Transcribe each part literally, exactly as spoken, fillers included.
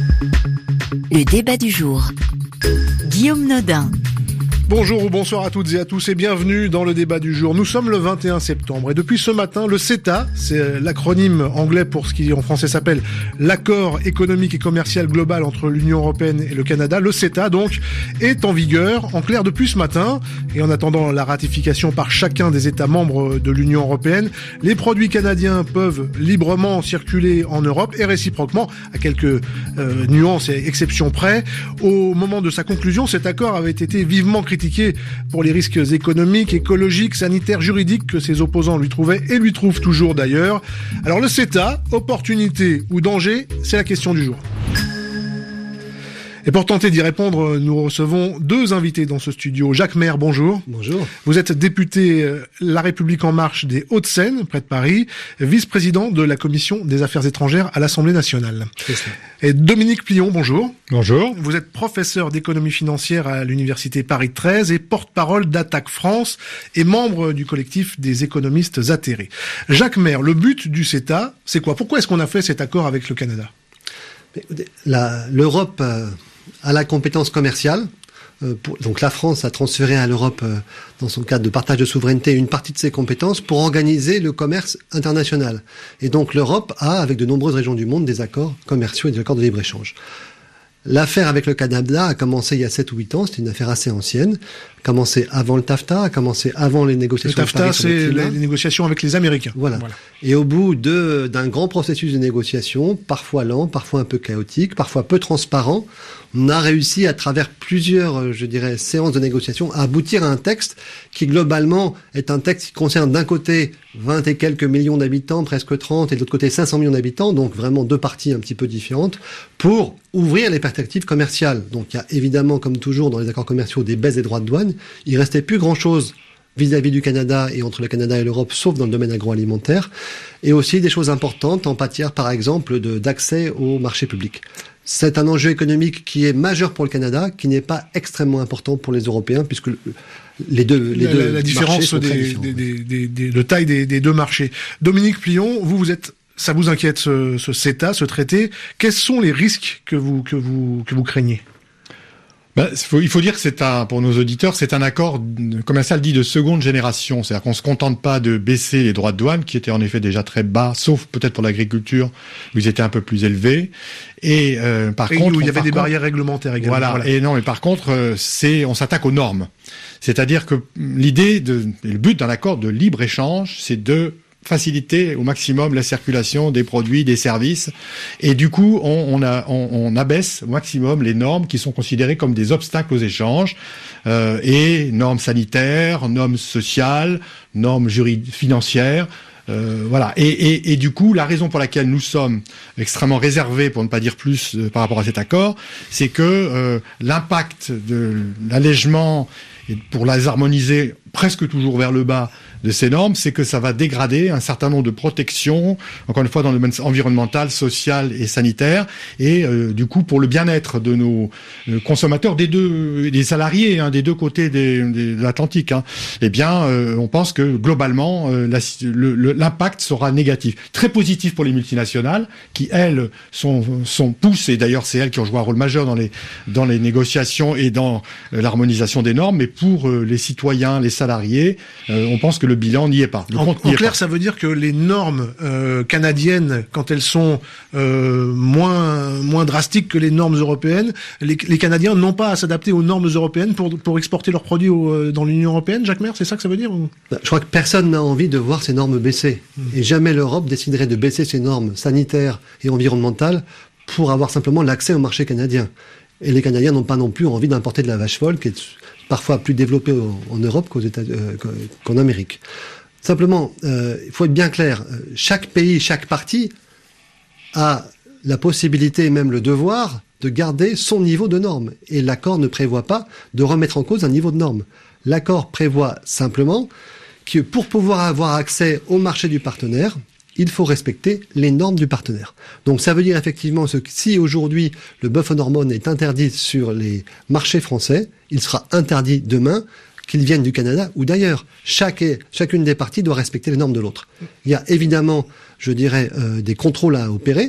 Le débat du jour. Guillaume Nodin. Bonjour ou bonsoir à toutes et à tous et bienvenue dans le débat du jour. Nous sommes le vingt et un septembre et depuis ce matin, le CETA, c'est l'acronyme anglais pour ce qui en français s'appelle l'accord économique et commercial global entre l'Union européenne et le Canada, le CETA donc, est en vigueur. En clair, depuis ce matin, et en attendant la ratification par chacun des États membres de l'Union européenne, les produits canadiens peuvent librement circuler en Europe et réciproquement, à quelques euh, nuances et exceptions près. Au moment de sa conclusion, cet accord avait été vivement critiqué pour les risques économiques, écologiques, sanitaires, juridiques que ses opposants lui trouvaient et lui trouvent toujours d'ailleurs. Alors le CETA, opportunité ou danger, c'est la question du jour. Et pour tenter d'y répondre, nous recevons deux invités dans ce studio. Jacques Maire, bonjour. Bonjour. Vous êtes député La République En Marche des Hauts-de-Seine, près de Paris, vice-président de la Commission des Affaires étrangères à l'Assemblée nationale. C'est ça. Et Dominique Plion, bonjour. Bonjour. Vous êtes professeur d'économie financière à l'Université Paris treize et porte-parole d'Attaque France et membre du collectif des économistes atterrés. Jacques Maire, le but du CETA, c'est quoi? Pourquoi est-ce qu'on a fait cet accord avec le Canada? La, L'Europe euh, a la compétence commerciale. Euh, pour, donc la France a transféré à l'Europe, euh, dans son cadre de partage de souveraineté, une partie de ses compétences pour organiser le commerce international. Et donc l'Europe a, avec de nombreuses régions du monde, des accords commerciaux et des accords de libre-échange. L'affaire avec le Canada a commencé il y a sept ou huit ans, c'est une affaire assez ancienne, a commencé avant le TAFTA, a commencé avant les négociations. Le TAFTA, c'est les, les négociations avec les Américains. Voilà. voilà. Et au bout de, d'un grand processus de négociation, parfois lent, parfois un peu chaotique, parfois peu transparent, on a réussi à travers plusieurs, je dirais, séances de négociation à aboutir à un texte qui globalement est un texte qui concerne d'un côté vingt et quelques millions d'habitants, presque trente, et de l'autre côté cinq cents millions d'habitants, donc vraiment deux parties un petit peu différentes, pour ouvrir les perspectives commerciales. Donc il y a évidemment, comme toujours dans les accords commerciaux, des baisses des droits de douane. Il restait plus grand-chose vis-à-vis du Canada et entre le Canada et l'Europe, sauf dans le domaine agroalimentaire, et aussi des choses importantes en matière, par exemple, de, d'accès au marché public. C'est un enjeu économique qui est majeur pour le Canada, qui n'est pas extrêmement important pour les Européens, puisque les deux, les la, deux la, la différence des, des, des, des, des, de taille des, des deux marchés. Dominique Plion, vous, vous êtes, ça vous inquiète ce, ce CETA, ce traité. Quels sont les risques que vous, que vous, que vous craignez? Ben, il, faut, il faut dire que c'est un, pour nos auditeurs, c'est un accord commercial dit de seconde génération. C'est-à-dire qu'on se contente pas de baisser les droits de douane, qui étaient en effet déjà très bas, sauf peut-être pour l'agriculture, où ils étaient un peu plus élevés. Et euh, par et contre, où il y avait des contre, barrières réglementaires également. Voilà. voilà. Et non, mais par contre, euh, c'est, on s'attaque aux normes. C'est-à-dire que l'idée de, le but d'un accord de libre échange, c'est de faciliter au maximum la circulation des produits, des services, et du coup on, on, a, on, on abaisse au maximum les normes qui sont considérées comme des obstacles aux échanges, euh, et normes sanitaires, normes sociales, normes juridiques, financières. Euh, voilà. Et, et, et du coup, la raison pour laquelle nous sommes extrêmement réservés, pour ne pas dire plus, euh, par rapport à cet accord, c'est que euh, l'impact de l'allègement et pour les harmoniser presque toujours vers le bas de ces normes, c'est que ça va dégrader un certain nombre de protections, encore une fois dans le domaine environnemental, social et sanitaire, et euh, du coup pour le bien-être de nos euh, consommateurs, des deux, des salariés, hein, des deux côtés des, des, de l'Atlantique, hein, eh bien euh, on pense que globalement euh, la, le, le, l'impact sera négatif, très positif pour les multinationales qui elles sont, sont poussées, et d'ailleurs c'est elles qui ont joué un rôle majeur dans les dans les négociations et dans euh, l'harmonisation des normes, mais pour euh, les citoyens, les salariés, euh, on pense que le bilan n'y est pas. Le en compte en n'y clair, est pas. ça veut dire que les normes euh, canadiennes, quand elles sont euh, moins moins drastiques que les normes européennes, les, les Canadiens n'ont pas à s'adapter aux normes européennes pour pour exporter leurs produits au, dans l'Union européenne. Jacques Maire, c'est ça que ça veut dire ou... Je crois que personne n'a envie de voir ces normes baisser. Mmh. Et jamais l'Europe déciderait de baisser ses normes sanitaires et environnementales pour avoir simplement l'accès au marché canadien. Et les Canadiens n'ont pas non plus envie d'importer de la vache folle, qui est parfois plus développée en Europe qu'aux États, euh, qu'en Amérique. Simplement, euh, il faut être bien clair. Chaque pays, chaque partie a la possibilité et même le devoir de garder son niveau de normes. Et l'accord ne prévoit pas de remettre en cause un niveau de normes. L'accord prévoit simplement que pour pouvoir avoir accès au marché du partenaire, il faut respecter les normes du partenaire. Donc ça veut dire effectivement que si aujourd'hui le bœuf aux hormones est interdit sur les marchés français, il sera interdit demain, qu'ils viennent du Canada ou d'ailleurs. Chaque, chacune des parties doit respecter les normes de l'autre. Il y a évidemment, je dirais, euh, des contrôles à opérer.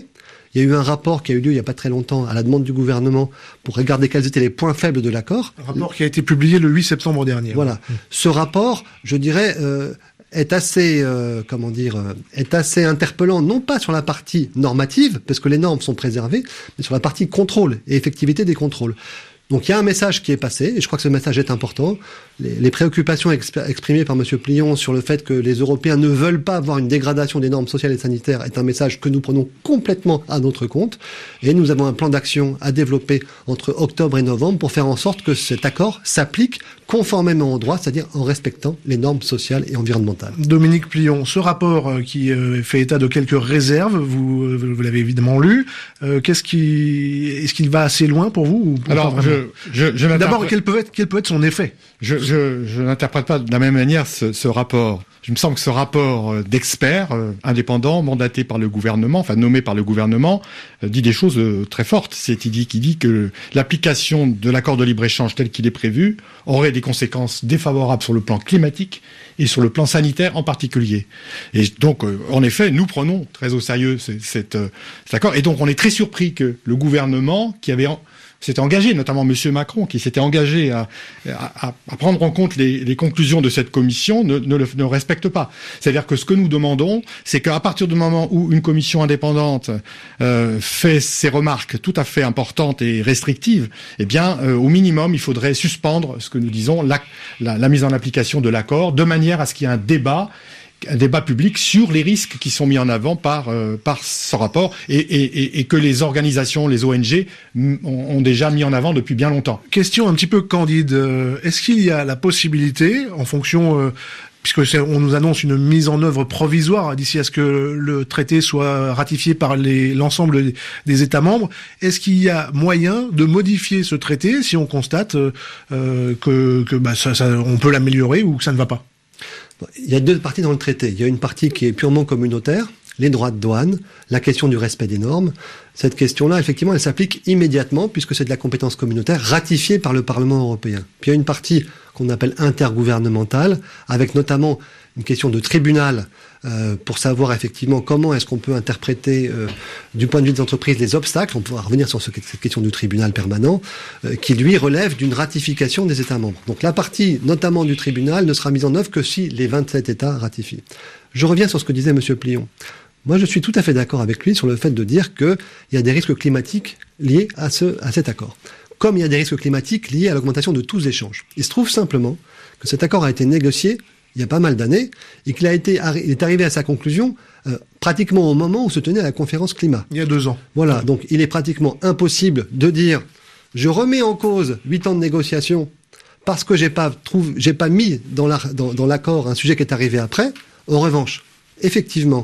Il y a eu un rapport qui a eu lieu il n'y a pas très longtemps à la demande du gouvernement pour regarder quels étaient les points faibles de l'accord. Un rapport qui a été publié le huit septembre dernier. Voilà. Mmh. Ce rapport, je dirais, euh, est assez, euh, comment dire, euh, est assez interpellant, non pas sur la partie normative, parce que les normes sont préservées, mais sur la partie contrôle et effectivité des contrôles. Donc il y a un message qui est passé, et je crois que ce message est important. Les, les préoccupations exp- exprimées par M. Plion sur le fait que les Européens ne veulent pas avoir une dégradation des normes sociales et sanitaires est un message que nous prenons complètement à notre compte. Et nous avons un plan d'action à développer entre octobre et novembre pour faire en sorte que cet accord s'applique conformément au droit, c'est-à-dire en respectant les normes sociales et environnementales. Dominique Plion, ce rapport qui euh, fait état de quelques réserves, vous, vous l'avez évidemment lu. Euh, qu'est-ce qui, est-ce qu'il va assez loin pour vous ou Alors, je, je, je D'abord, quel peut être, quel peut être son effet? Je, je, je n'interprète pas de la même manière ce, ce rapport. Je me semble que ce rapport d'experts euh, indépendants, mandaté par le gouvernement, enfin nommé par le gouvernement, euh, dit des choses euh, très fortes. C'est il dit, qui dit que l'application de l'accord de libre-échange tel qu'il est prévu aurait des conséquences défavorables sur le plan climatique et sur le plan sanitaire en particulier. Et donc, euh, en effet, nous prenons très au sérieux cet, cet, euh, cet accord. Et donc, on est très surpris que le gouvernement, qui avait en, s'était engagé, notamment M. Macron, qui s'était engagé à, à, à prendre en compte les, les conclusions de cette commission, ne, ne le ne respecte pas. C'est-à-dire que ce que nous demandons, c'est qu'à partir du moment où une commission indépendante euh, fait ses remarques tout à fait importantes et restrictives, eh bien, euh, au minimum, il faudrait suspendre ce que nous disons, la, la, la mise en application de l'accord, de manière à ce qu'il y ait un débat un débat public sur les risques qui sont mis en avant par euh, par ce rapport et, et, et que les organisations, les O N G m- ont, ont déjà mis en avant depuis bien longtemps. Question un petit peu candide. Est-ce qu'il y a la possibilité, en fonction, euh, puisque c'est, on nous annonce une mise en œuvre provisoire d'ici à ce que le traité soit ratifié par les, l'ensemble des, des États membres, est-ce qu'il y a moyen de modifier ce traité si on constate euh, que, que bah, ça, ça, on peut l'améliorer ou que ça ne va pas? Il y a deux parties dans le traité. Il y a une partie qui est purement communautaire, les droits de douane, la question du respect des normes. Cette question-là, effectivement, elle s'applique immédiatement puisque c'est de la compétence communautaire ratifiée par le Parlement européen. Puis il y a une partie qu'on appelle intergouvernementale, avec notamment une question de tribunal euh, pour savoir effectivement comment est-ce qu'on peut interpréter euh, du point de vue des entreprises les obstacles. On pourra revenir sur ce, cette question du tribunal permanent euh, qui lui relève d'une ratification des États membres. Donc la partie notamment du tribunal ne sera mise en œuvre que si les vingt-sept États ratifient. Je reviens sur ce que disait M. Plion. Moi je suis tout à fait d'accord avec lui sur le fait de dire qu'il y a des risques climatiques liés à, ce, à cet accord. Comme il y a des risques climatiques liés à l'augmentation de tous échanges. Il se trouve simplement que cet accord a été négocié il y a pas mal d'années, et qu'il a été, il est arrivé à sa conclusion euh, pratiquement au moment où se tenait la conférence climat. Il y a deux ans. Voilà, donc il est pratiquement impossible de dire je remets en cause huit ans de négociation parce que j'ai pas trouvé, j'ai pas mis dans, la, dans, dans l'accord un sujet qui est arrivé après. En revanche, effectivement,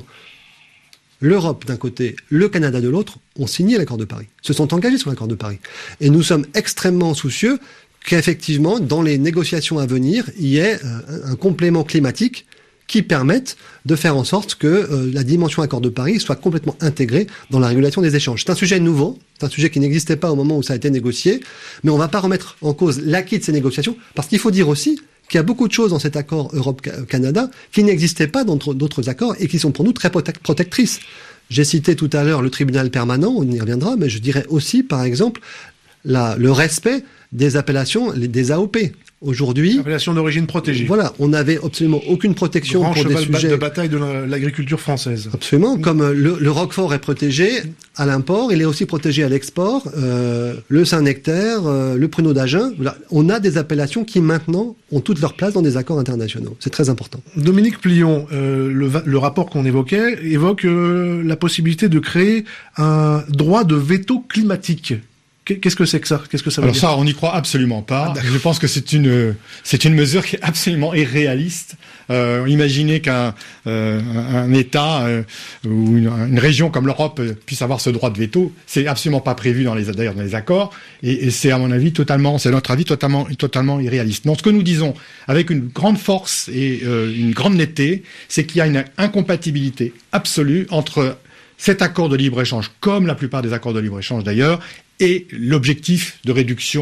l'Europe d'un côté, le Canada de l'autre, ont signé l'accord de Paris, se sont engagés sur l'accord de Paris. Et nous sommes extrêmement soucieux qu'effectivement, dans les négociations à venir, il y ait euh, un complément climatique qui permette de faire en sorte que euh, la dimension accord de Paris soit complètement intégrée dans la régulation des échanges. C'est un sujet nouveau, c'est un sujet qui n'existait pas au moment où ça a été négocié, mais on ne va pas remettre en cause l'acquis de ces négociations, parce qu'il faut dire aussi qu'il y a beaucoup de choses dans cet accord Europe-Canada qui n'existaient pas dans d'autres accords et qui sont pour nous très protectrices. J'ai cité tout à l'heure le tribunal permanent, on y reviendra, mais je dirais aussi, par exemple, la, le respect des appellations, des A O P. Aujourd'hui, appellation d'origine protégée. Voilà, on n'avait absolument aucune protection Grand pour des sujets de bataille de l'agriculture française. Absolument, comme le, le Roquefort est protégé à l'import, il est aussi protégé à l'export. Euh, le Saint-Nectaire, euh, le Pruneau d'Agen, voilà. On a des appellations qui maintenant ont toute leur place dans des accords internationaux. C'est très important. Dominique Plion, euh, le, le rapport qu'on évoquait évoque euh, la possibilité de créer un droit de veto climatique. Qu'est-ce que c'est que ça? Qu'est-ce que ça veut Alors dire? ça, on n'y croit absolument pas. Ah, je pense que c'est une c'est une mesure qui est absolument irréaliste. Euh, imaginez qu'un euh, un État euh, ou une, une région comme l'Europe puisse avoir ce droit de veto, c'est absolument pas prévu dans les d'ailleurs dans les accords, et, et c'est à mon avis totalement, c'est notre avis totalement totalement irréaliste. Donc ce que nous disons avec une grande force et euh, une grande netteté, c'est qu'il y a une incompatibilité absolue entre cet accord de libre-échange, comme la plupart des accords de libre-échange d'ailleurs, et l'objectif de réduction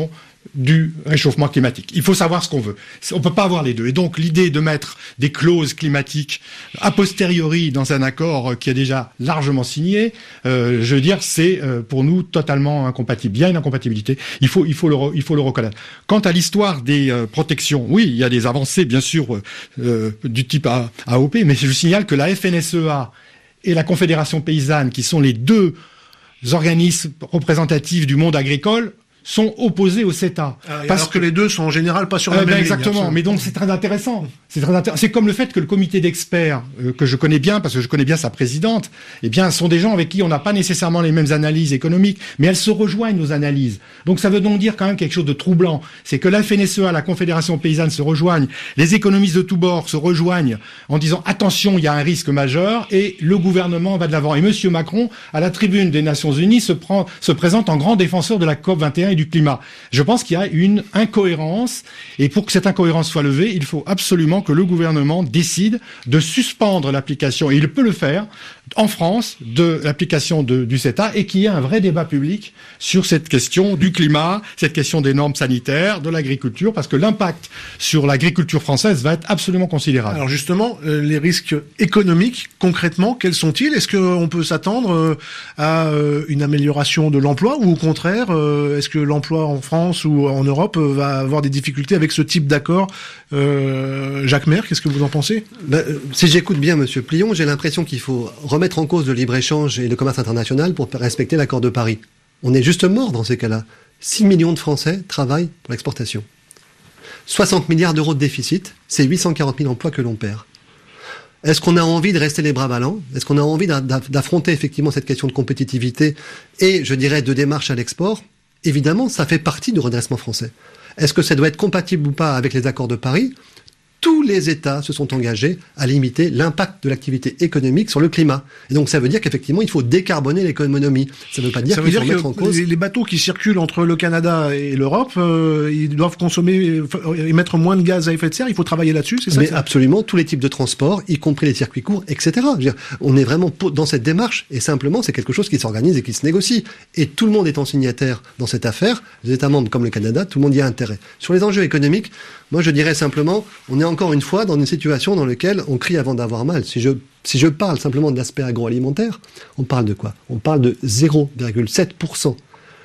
du réchauffement climatique. Il faut savoir ce qu'on veut. On peut pas avoir les deux. Et donc, l'idée de mettre des clauses climatiques a posteriori dans un accord qui est déjà largement signé, euh, je veux dire, c'est euh, pour nous totalement incompatible. Il y a une incompatibilité. Il faut, il faut le, il faut le reconnaître. Quant à l'histoire des euh, protections, oui, il y a des avancées, bien sûr, euh, du type A O P, mais je signale que la F N S E A et la Confédération paysanne, qui sont les deux organismes représentatifs du monde agricole, sont opposés au CETA. Ah, parce que, que les deux sont en général pas sur la euh, même ben ligne. Exactement, mais donc c'est très intéressant. C'est très intéressant. C'est comme le fait que le comité d'experts, euh, que je connais bien, parce que je connais bien sa présidente, eh bien, sont des gens avec qui on n'a pas nécessairement les mêmes analyses économiques, mais elles se rejoignent, nos analyses. Donc ça veut donc dire quand même quelque chose de troublant. C'est que la F N S E A, la Confédération paysanne se rejoignent, les économistes de tous bords se rejoignent en disant attention, il y a un risque majeur, et le gouvernement va de l'avant. Et Monsieur Macron, à la tribune des Nations Unies, se prend, se présente en grand défenseur de la COP vingt et un et du climat. Je pense qu'il y a une incohérence, et pour que cette incohérence soit levée, il faut absolument que le gouvernement décide de suspendre l'application, et il peut le faire en France, de l'application de, du CETA, et qu'il y ait un vrai débat public sur cette question du climat, cette question des normes sanitaires, de l'agriculture, parce que l'impact sur l'agriculture française va être absolument considérable. Alors justement, euh, les risques économiques, concrètement, quels sont-ils? Est-ce qu'on peut s'attendre euh, à euh, une amélioration de l'emploi, ou au contraire, euh, est-ce que l'emploi en France ou en Europe euh, va avoir des difficultés avec ce type d'accord? euh, Jacques Maire, qu'est-ce que vous en pensez? Ben, euh, si j'écoute bien Monsieur Plion, j'ai l'impression qu'il faut remettre en cause le libre-échange et le commerce international pour respecter l'accord de Paris. On est juste mort dans ces cas-là. six millions de Français travaillent pour l'exportation. soixante milliards d'euros de déficit, c'est huit cent quarante mille emplois que l'on perd. Est-ce qu'on a envie de rester les bras ballants? Est-ce qu'on a envie d'affronter effectivement cette question de compétitivité et, je dirais, de démarche à l'export? Évidemment, ça fait partie du redressement français. Est-ce que ça doit être compatible ou pas avec les accords de Paris? Tous les États se sont engagés à limiter l'impact de l'activité économique sur le climat. Et donc ça veut dire qu'effectivement, il faut décarboner l'économie. Ça ne veut pas dire qu'il faut mettre en cause... Les bateaux qui circulent entre le Canada et l'Europe, euh, ils doivent consommer, émettre moins de gaz à effet de serre. Il faut travailler là-dessus, c'est ça? Mais ça absolument, tous les types de transports, y compris les circuits courts, et cetera. Je veux dire, on est vraiment dans cette démarche, et simplement, c'est quelque chose qui s'organise et qui se négocie. Et tout le monde étant signataire dans cette affaire, les États membres comme le Canada, tout le monde y a intérêt. Sur les enjeux économiques, moi je dirais simplement, on est encore une fois dans une situation dans laquelle on crie avant d'avoir mal. Si je, si je parle simplement de l'aspect agroalimentaire, on parle de quoi? On parle de zéro virgule sept pour cent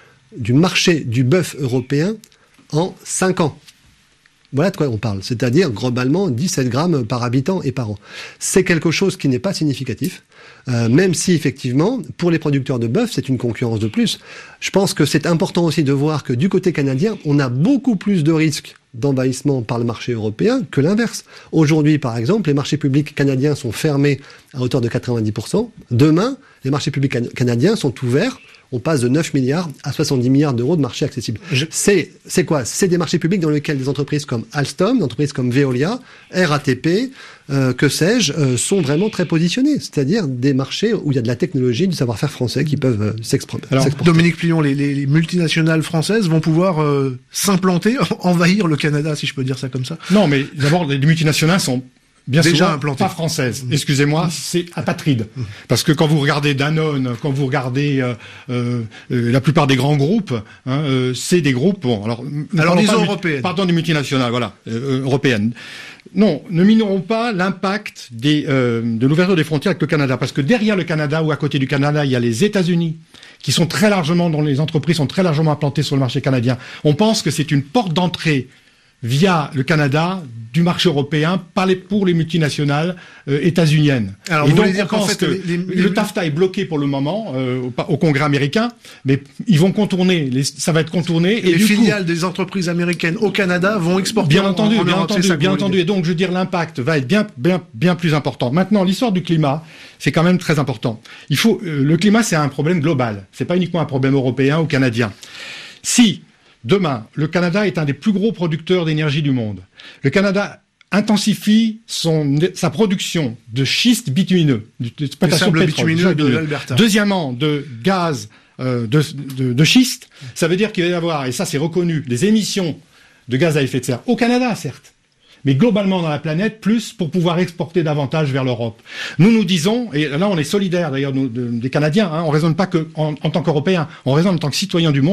du marché du bœuf européen en cinq ans. Voilà de quoi on parle, c'est-à-dire globalement dix-sept grammes par habitant et par an. C'est quelque chose qui n'est pas significatif, euh, même si effectivement, pour les producteurs de bœuf, c'est une concurrence de plus. Je pense que c'est important aussi de voir que du côté canadien, on a beaucoup plus de risques d'envahissement par le marché européen que l'inverse. Aujourd'hui, par exemple, les marchés publics canadiens sont fermés à hauteur de quatre-vingt-dix pour cent. Demain, les marchés publics can- canadiens sont ouverts. On passe de neuf milliards à soixante-dix milliards d'euros de marchés accessibles. Je... C'est, c'est quoi? C'est des marchés publics dans lesquels des entreprises comme Alstom, des entreprises comme Veolia, R A T P, euh, que sais-je, euh, sont vraiment très positionnés. C'est-à-dire des marchés où il y a de la technologie, du savoir-faire français qui peuvent euh, s'exporter. Alors, Dominique Plion, les, les, les multinationales françaises vont pouvoir euh, s'implanter, envahir le Canada, si je peux dire ça comme ça? Non, mais d'abord, les multinationales sont bien déjà souvent implanté. Pas française. Excusez-moi, c'est apatride. Parce que quand vous regardez Danone, quand vous regardez euh, euh, la plupart des grands groupes, hein, euh, c'est des groupes. Bon, alors, alors disons européennes. Pardon, des multinationales, voilà, euh, européennes. Non, ne minorons pas l'impact des, euh, de l'ouverture des frontières avec le Canada, parce que derrière le Canada ou à côté du Canada, il y a les États-Unis, qui sont très largement, dont les entreprises sont très largement implantées sur le marché canadien. On pense que c'est une porte d'entrée via le Canada du marché européen par les, pour les multinationales euh, états-uniennes. Alors, et vous donc, voulez dire on pense qu'en fait, que les, les, le TAFTA est bloqué pour le moment euh, au, au Congrès américain, mais ils vont contourner, les, ça va être contourné. Et, et les du filiales coup, des entreprises américaines au Canada vont exporter. Bien en, entendu, en bien Europe, entendu, ça bien entendu. Et donc, je veux dire, l'impact va être bien, bien, bien plus important. Maintenant, l'histoire du climat, c'est quand même très important. Il faut, euh, le climat, c'est un problème global. C'est pas uniquement un problème européen ou canadien. Si demain, le Canada est un des plus gros producteurs d'énergie du monde, le Canada intensifie son, sa production de schiste bitumineux, d'exploitation de pétrole, de l'Alberta. Deuxièmement, de gaz euh, de, de, de schiste. Ça veut dire qu'il va y avoir, et ça c'est reconnu, des émissions de gaz à effet de serre au Canada, certes, mais globalement dans la planète, plus pour pouvoir exporter davantage vers l'Europe. Nous nous disons, et là on est solidaires d'ailleurs nous, de, des Canadiens, hein, on raisonne pas que en, en tant qu'Européens, on raisonne en tant que citoyens du monde,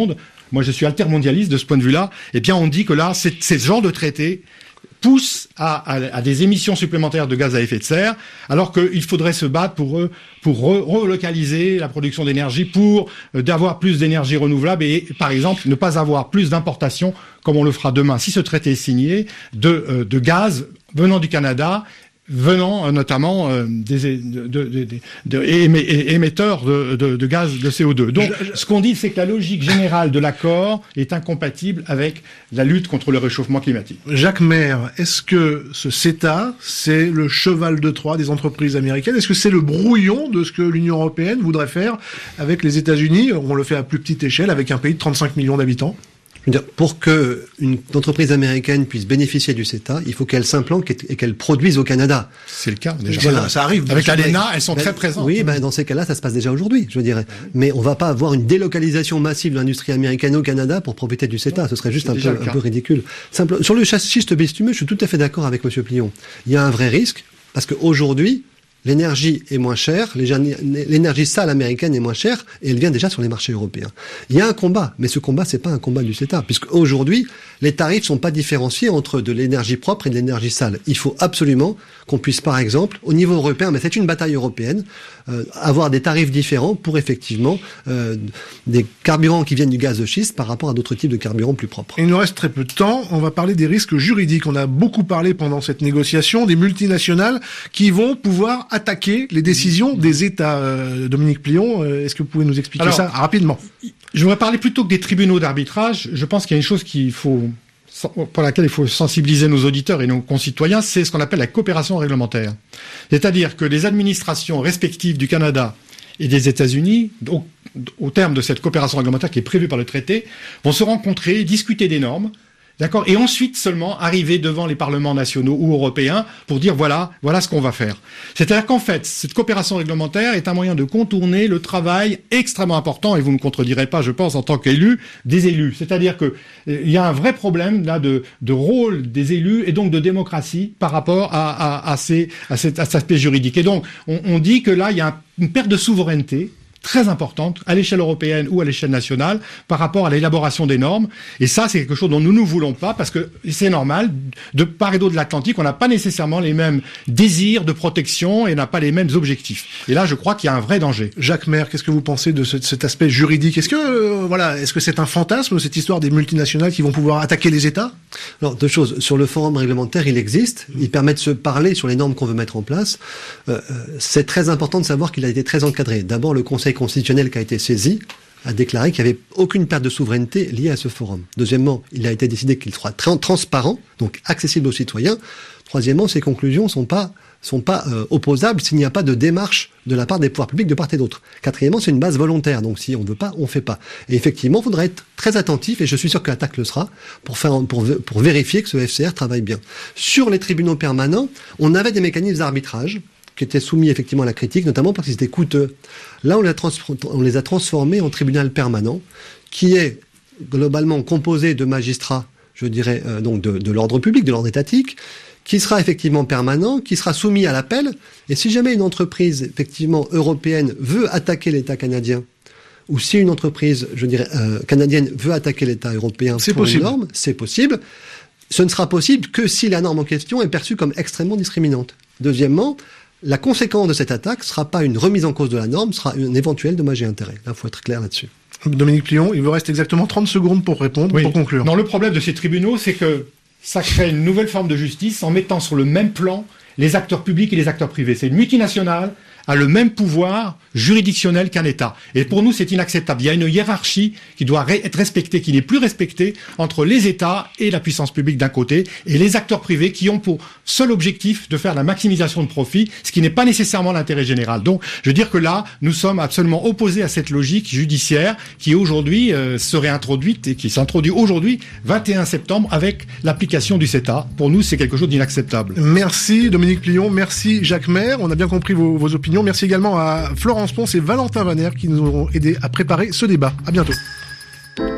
moi je suis altermondialiste de ce point de vue-là, eh bien on dit que là, c'est, c'est ce genre de traité pousse à, à, à des émissions supplémentaires de gaz à effet de serre, alors qu'il faudrait se battre pour, pour re- relocaliser la production d'énergie, pour euh, d'avoir plus d'énergie renouvelable et, par exemple, ne pas avoir plus d'importations, comme on le fera demain, si ce traité est signé, de, euh, de gaz venant du Canada, venant euh, notamment euh, des de, de, de, de, éme, émetteurs de, de, de gaz de C O deux. Donc, je, je... ce qu'on dit, c'est que la logique générale de l'accord est incompatible avec la lutte contre le réchauffement climatique. Jacques Maire, est-ce que ce CETA, c'est le cheval de Troie des entreprises américaines? Est-ce que c'est le brouillon de ce que l'Union européenne voudrait faire avec les États-Unis? On le fait à plus petite échelle, avec un pays de trente-cinq millions d'habitants. Je veux dire, pour que une entreprise américaine puisse bénéficier du CETA, il faut qu'elle s'implante et qu'elle produise au Canada. C'est le cas déjà. Voilà, ça arrive. Avec l'A D E N A, elles sont ben, très présentes. Oui, ben, dans ces cas-là, ça se passe déjà aujourd'hui, je dirais. Mais on va pas avoir une délocalisation massive de l'industrie américaine au Canada pour profiter du CETA. Ce serait juste un peu, un peu ridicule. Simple. Sur le schiste bitumineux, je suis tout à fait d'accord avec Monsieur Plion. Il y a un vrai risque parce qu'aujourd'hui, l'énergie est moins chère, l'énergie sale américaine est moins chère, et elle vient déjà sur les marchés européens. Il y a un combat, mais ce combat, c'est pas un combat du CETA, puisque aujourd'hui, les tarifs sont pas différenciés entre de l'énergie propre et de l'énergie sale. Il faut absolument qu'on puisse, par exemple, au niveau européen, mais c'est une bataille européenne, euh, avoir des tarifs différents pour effectivement euh, des carburants qui viennent du gaz de schiste par rapport à d'autres types de carburants plus propres. Il nous reste très peu de temps. On va parler des risques juridiques. On a beaucoup parlé pendant cette négociation des multinationales qui vont pouvoir attaquer les décisions des États. Euh, Dominique Plion, euh, est-ce que vous pouvez nous expliquer Alors, ça rapidement? Je voudrais parler plutôt que des tribunaux d'arbitrage. Je pense qu'il y a une chose qu'il faut, pour laquelle il faut sensibiliser nos auditeurs et nos concitoyens, c'est ce qu'on appelle la coopération réglementaire. C'est-à-dire que les administrations respectives du Canada et des États-Unis, au, au terme de cette coopération réglementaire qui est prévue par le traité, vont se rencontrer, discuter des normes, d'accord, et ensuite seulement arriver devant les parlements nationaux ou européens pour dire voilà, voilà ce qu'on va faire. C'est-à-dire qu'en fait, cette coopération réglementaire est un moyen de contourner le travail extrêmement important, et vous ne me contredirez pas, je pense, en tant qu'élu, des élus. C'est-à-dire que il euh, y a un vrai problème là de, de rôle des élus et donc de démocratie par rapport à, à, à, ces, à, cet, à cet aspect juridique. Et donc, on, on dit que là, il y a un, une perte de souveraineté très importante à l'échelle européenne ou à l'échelle nationale par rapport à l'élaboration des normes. Et ça, c'est quelque chose dont nous ne voulons pas parce que c'est normal. De part et d'autre de l'Atlantique, on n'a pas nécessairement les mêmes désirs de protection et on n'a pas les mêmes objectifs. Et là, je crois qu'il y a un vrai danger. Jacques Maire, qu'est-ce que vous pensez de ce, de cet aspect juridique? Est-ce que, euh, voilà, est-ce que c'est un fantasme, cette histoire des multinationales qui vont pouvoir attaquer les États? Alors, deux choses. Sur le forum réglementaire, il existe. Il permet de se parler sur les normes qu'on veut mettre en place. Euh, c'est très important de savoir qu'il a été très encadré. D'abord, le Conseil constitutionnel qui a été saisi a déclaré qu'il n'y avait aucune perte de souveraineté liée à ce forum. Deuxièmement, il a été décidé qu'il soit tra- transparent, donc accessible aux citoyens. Troisièmement, ces conclusions sont pas sont pas euh, opposables s'il n'y a pas de démarche de la part des pouvoirs publics de part et d'autre. Quatrièmement, c'est une base volontaire, donc si on veut pas, on fait pas. Et effectivement, il faudra être très attentif, et je suis sûr que l'attaque le sera, pour faire pour, pour vérifier que ce F C R travaille bien. Sur les tribunaux permanents, on avait des mécanismes d'arbitrage qui étaient soumis effectivement à la critique, notamment parce qu'ils étaient coûteux. Là, on les a, trans- on les a transformés en tribunal permanent, qui est globalement composé de magistrats, je dirais, euh, donc de, de l'ordre public, de l'ordre étatique, qui sera effectivement permanent, qui sera soumis à l'appel. Et si jamais une entreprise effectivement européenne veut attaquer l'État canadien, ou si une entreprise, je dirais, euh, canadienne veut attaquer l'État européen c'est pour possible. une norme, c'est possible. Ce ne sera possible que si la norme en question est perçue comme extrêmement discriminante. Deuxièmement, la conséquence de cette attaque ne sera pas une remise en cause de la norme, sera un éventuel dommage et intérêt. Là, il faut être clair là-dessus. Dominique Plion, il vous reste exactement trente secondes pour répondre, oui. pour conclure. Non, le problème de ces tribunaux, c'est que ça crée une nouvelle forme de justice en mettant sur le même plan les acteurs publics et les acteurs privés. C'est une multinationale a le même pouvoir juridictionnel qu'un État. Et pour nous, c'est inacceptable. Il y a une hiérarchie qui doit ré- être respectée, qui n'est plus respectée entre les États et la puissance publique d'un côté, et les acteurs privés qui ont pour seul objectif de faire la maximisation de profit, ce qui n'est pas nécessairement l'intérêt général. Donc, je veux dire que là, nous sommes absolument opposés à cette logique judiciaire qui aujourd'hui euh, serait introduite et qui s'introduit aujourd'hui, vingt et un septembre, avec l'application du CETA. Pour nous, c'est quelque chose d'inacceptable. Merci Dominique Plion, merci Jacques Maire. On a bien compris vos, vos opinions. Merci également à Florence Ponce et Valentin Vanner qui nous ont aidés à préparer ce débat. À bientôt.